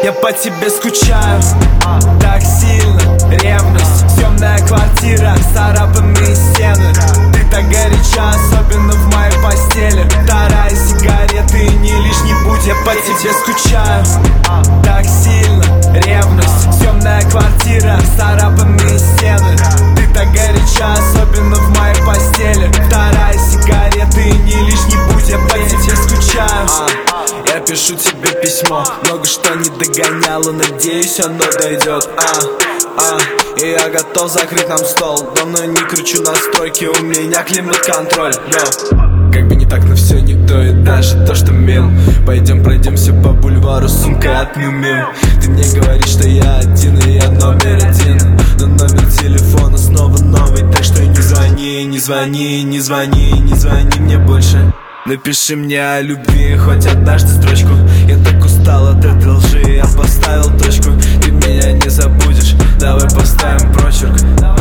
Я по тебе скучаю так сильно. Ревность, темная квартира, царапанные стены. Ты так горяча, особенно в моей постели. Вторая сигарета и не лишний путь. Я по тебе скучаю так сильно. Ревность, темная квартира, царапанные стены. Ты так горяча, особенно в моей постели. Вторая сигарета и не лишний путь. Я по тебе скучаю. Я пишу тебе письмо, много что не догоняло, надеюсь оно дойдет. И я готов закрыть нам стол. Давно не кручу настройки, у меня климат-контроль. Как бы не так, но все не то, и даже то, что мил. Пойдем пройдемся по бульвару с сумкой от Миу-Миу. Ты мне говоришь, что я один, и я номер один. Но номер телефона снова новый, так что не звони, не звони, не звони, не звони мне больше. Напиши мне о любви хоть однажды строчку. Я так устал от этой лжи, я поставил точку. Ты меня не забудешь, давай поставим прочерк.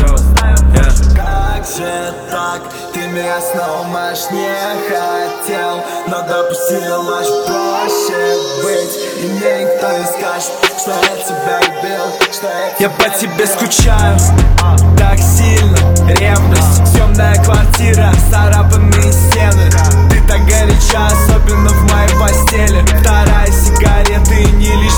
Как же так, ты меня снова можешь не хотел, но допустил ложь, проще быть. И мне никто не скажет, что я тебя любил, что я по тебе скучаю так сильно. Ревность, темная квартира, царапанные стены. Ты так горяча, особенно в моей постели. Вторая сигарета и не лишь